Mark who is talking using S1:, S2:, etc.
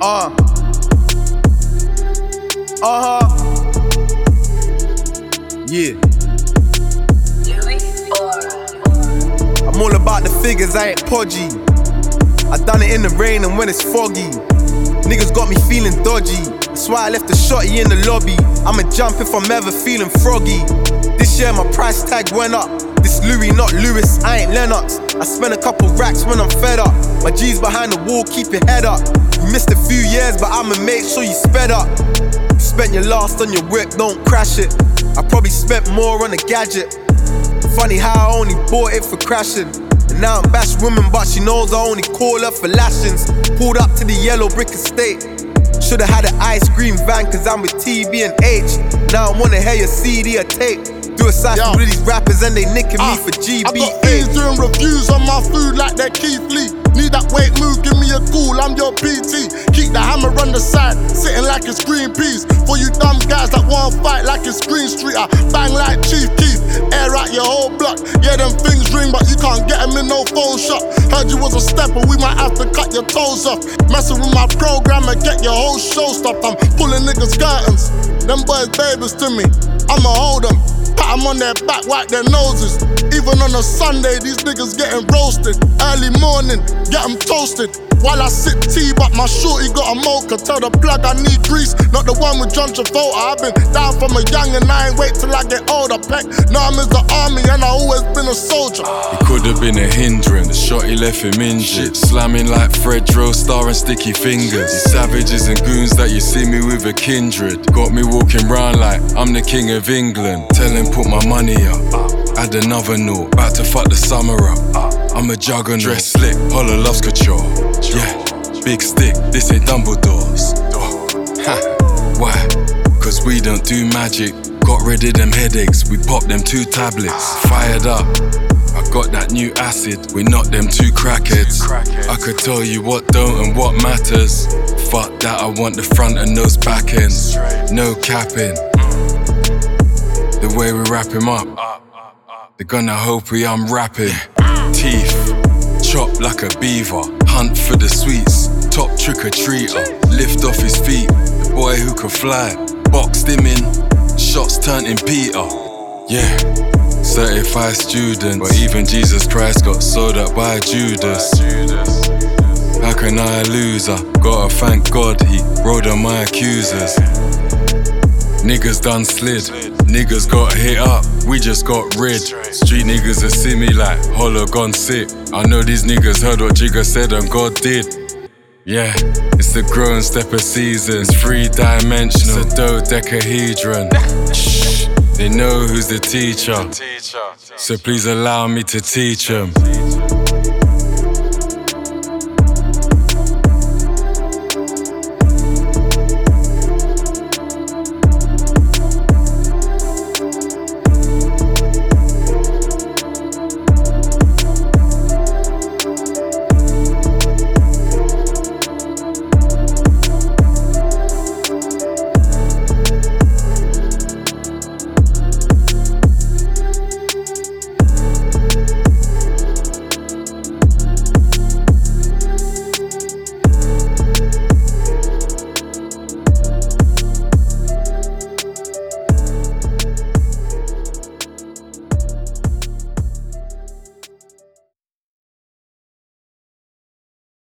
S1: Yeah. I'm all about the figures, I ain't podgy. I done it in the rain and when it's foggy. Niggas got me feeling dodgy. That's why I left the shotty in the lobby. I'ma jump if I'm ever feeling froggy. This year my price tag went up. This Louis, not Lewis, I ain't Lennox. I spend a couple racks when I'm fed up. My G's behind the wall, keep your head up. You missed a few years, but I'ma make sure you sped up. You spent your last on your whip, don't crash it. I probably spent more on a gadget. Funny how I only bought it for crashing. And now I'm bash woman, but she knows I only call her for lashings. Pulled up to the yellow brick estate. Should've had an ice cream van, cause I'm with TB and H. Now I wanna hear your CD or tape. Do a cypher with these rappers and they nicking me for GB.
S2: I got fiends doing reviews on my food like they're Keith Lee. Need that weight move, give me a call, I'm your PT. Keep the hammer on the side, sitting like it's Greenpeace. For you dumb guys that wanna fight like it's Green Street, I bang like Chief Keef. Air out your whole block, yeah them things ring, but you can't get them in no phone shop. Heard you was a stepper, we might have to cut your toes off. Messing with my program and get your whole show stopped. I'm pulling niggas' curtains, them boys babies to me, I'ma hold them. Pat them on their back, wipe their noses. Even on a Sunday, these niggas getting roasted. Early morning, get them toasted. While I sip tea, but my shorty got a mocha. Tell the plug I need grease, not the one with John Travolta. I've been down from a young and I ain't wait till I get older. Peck, now I'm in the army and I always been a soldier.
S3: It could have been a hindrance, the shot he left him injured. Slamming like Fred Drostar and Sticky Fingers. These savages and goons that you see me with a kindred. Got me walking round like I'm the king of England. Tell him put my money up, add another note, about to fuck the summer up. I'm a juggernaut, dress slick, Holla loves couture. Yeah, big stick, this ain't Dumbledore's. Why? Cause we don't do magic. Got rid of them headaches, we popped them 2 tablets. Fired up, I got that new acid. We knocked them 2 crackheads. I could tell you what don't and what matters. Fuck that, I want the front and those back ends. No capping. The way we wrap him up, they're gonna hope we unwrapping. Teeth, chop like a beaver. Hunt for the sweets, top trick-or-treater. Lift off his feet, the boy who could fly. Boxed him in, shots turned in Peter. Yeah, certified student. But even Jesus Christ got sold up by Judas. How can I lose her? Gotta thank God he rode on my accusers. Niggas done slid, niggas got hit up, we just got rid. Street niggas that see me like Holla gone sick. I know these niggas heard what Jigga said and God did. Yeah, it's the growing step of seasons, 3-dimensional, it's a dodecahedron. Shh, they know who's the teacher, so please allow me to teach them.